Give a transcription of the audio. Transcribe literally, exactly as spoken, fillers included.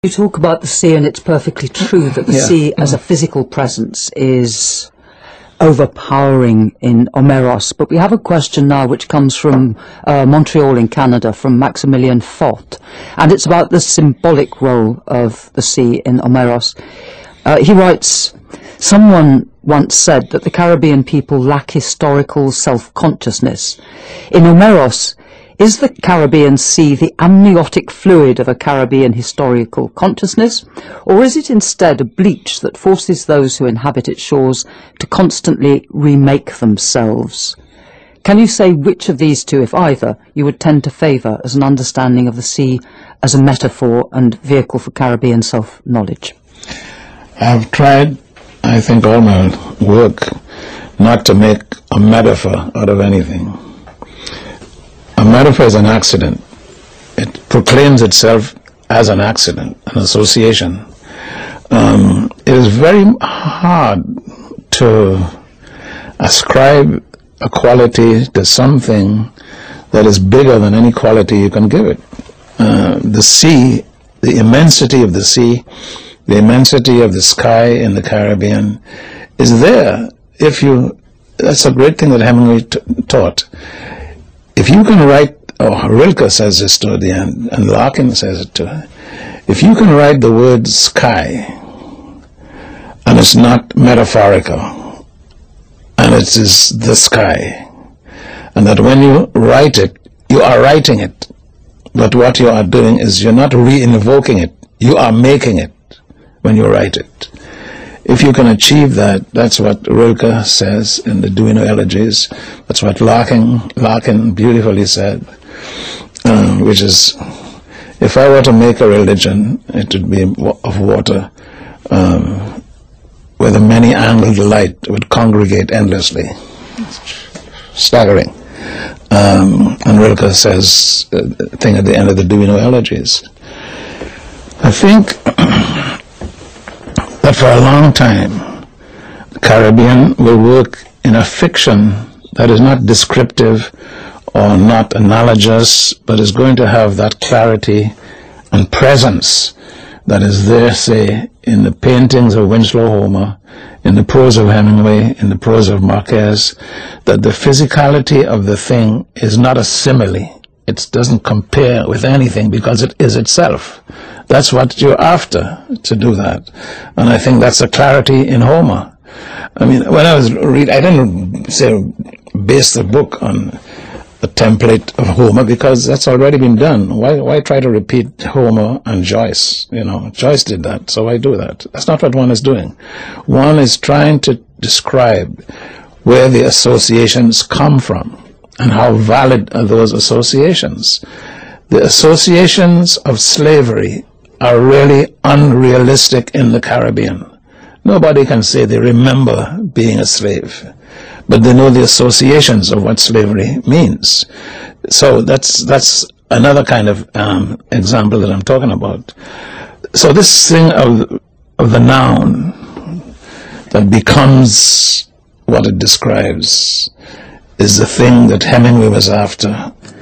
You talk about the sea, and it's perfectly true that the yeah. sea as a physical presence is overpowering in Omeros. But we have a question now which comes from uh, Montreal in Canada, from Maximilian Fort, and it's about the symbolic role of the sea in Omeros. Uh, he writes, "Someone once said that the Caribbean people lack historical self-consciousness. In Omeros, is the Caribbean Sea the amniotic fluid of a Caribbean historical consciousness, or is it instead a bleach that forces those who inhabit its shores to constantly remake themselves? Can you say which of these two, if either, you would tend to favour as an understanding of the sea as a metaphor and vehicle for Caribbean self-knowledge?" I've tried, I think, all my work not to make a metaphor out of anything. A metaphor is an accident. It proclaims itself as an accident, an association. Um, it is very hard to ascribe a quality to something that is bigger than any quality you can give it. Uh, the sea, the immensity of the sea, the immensity of the sky in the Caribbean is there. If you, that's a great thing that Hemingway t taught. If you can write, or Rilke says this to the end, and Larkin says it too, if you can write the word sky, and it's not metaphorical, and it is the sky, and that when you write it, you are writing it, but what you are doing is you're not re-invoking it, you are making it when you write it. If you can achieve that, that's what Rilke says in the Duino Elegies. That's what Larkin, Larkin beautifully said, uh, which is, if I were to make a religion, it would be of water, um, where the many-angled light would congregate endlessly. Staggering. Um, and Rilke says uh, the thing at the end of the Duino Elegies. I think that for a long time, the Caribbean will work in a fiction that is not descriptive or not analogous, but is going to have that clarity and presence that is there, say, in the paintings of Winslow Homer, in the prose of Hemingway, in the prose of Marquez, that the physicality of the thing is not a simile. It doesn't compare with anything because it is itself. That's what you're after, to do that. And I think that's a clarity in Homer. I mean, when I was reading, I didn't say base the book on the template of Homer because that's already been done. Why, why try to repeat Homer and Joyce? You know, Joyce did that, so I do that. That's not what one is doing. One is trying to describe where the associations come from and how valid are those associations. The associations of slavery are really unrealistic in the Caribbean. Nobody can say they remember being a slave, but they know the associations of what slavery means. So that's that's another kind of um, example that I'm talking about. So this thing of, of the noun that becomes what it describes is the thing that Hemingway was after.